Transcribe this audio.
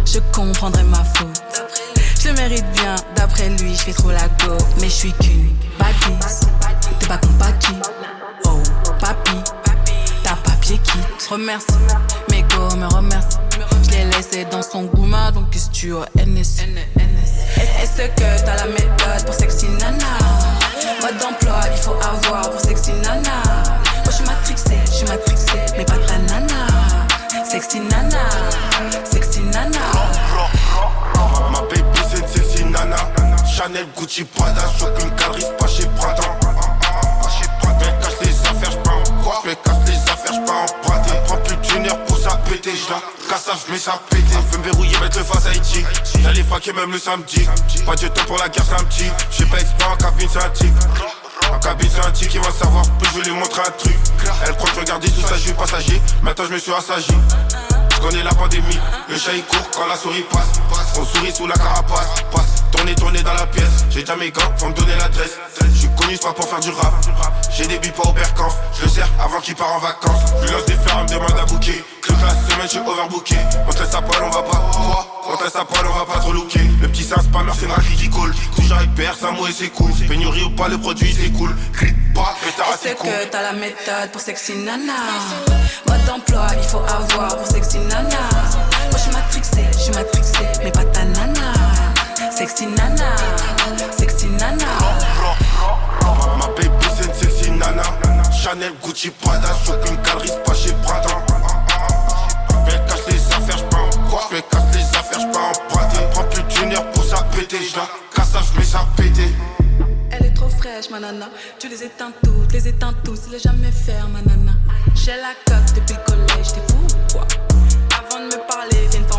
je comprendrai ma faute. Je le mérite bien, d'après lui, je fais trop la go. Mais je suis qu'une bâtisse, t'es pas compatie. Oh, papi, t'as papier quitte. Remercie, mes go me remercie. Je l'ai laissé dans son gouma, donc qu'est-ce que tu as NS. Est-ce que t'as la méthode pour sexy nana? Mode d'emploi, il faut avoir pour sexy nana. Moi je suis matrixée, mais pas ta nana. Sexy nana, sexy nana. Ma baby c'est une sexy nana. Chanel, Gucci, Prada, shopping, Calris, pas chez Prada. Je casse les affaires, j'pars en quoi? Je casse les affaires, j'pars en Prada. Prends plus d'une heure pour ça péter, j'la casse, j'mets ça péter. Elle veut me verrouiller, mettre le face à Haïti. J'allais faquer même le samedi. Pas de temps pour la guerre, c'est un petit. J'fais pas exprès en cabine, c'est un tic. En cabine c'est un tic, il va savoir, je vais lui montrer un truc. Elle croit que je regardais tout ça, je suis passager. Maintenant je me suis assagi. Je connais la pandémie, le chat il court quand la souris passe. On sourit sous la carapace, passe, tourner dans la pièce. J'ai déjà mes gants, faut me donner l'adresse. Je suis connu, c'est pas pour faire du rap. J'ai des billes pas au Berkamp, je le sers avant qu'il part en vacances. Je lui lance des fleurs, elle me demande à booker. Toute la semaine, je suis overbooké. On te laisse à poil, on va pas. On te laisse à poil, on va pas trop looker. Le petit c'est un spammer, c'est une raclée qui coule. Toujours avec PR, ça mouille, c'est cool. Pénurie ou pas, le produit c'est cool. Crit pas, pétard, c'est cool. Est-ce que t'as la méthode pour sexy nana? Mode d'emploi, il faut avoir pour sexy nana. Moi je suis matrixée, mais pas ta nana. Sexy nana, sexy nana. Ma baby c'est une sexy nana. Chanel, Gucci, Prada, shopping, Calris, pas chez Prada. Je casse les affaires, j'pars en quoi? Je casse les affaires, j'pars en Prada. Prends plus d'une heure pour ça péter, j'la casse, j'mets ça péter. Elle est trop fraîche, ma nana. Tu les éteins tous, il est jamais faire, ma nana. J'ai la coque depuis le collège, t'es fou ou quoi? Avant de me parler, viens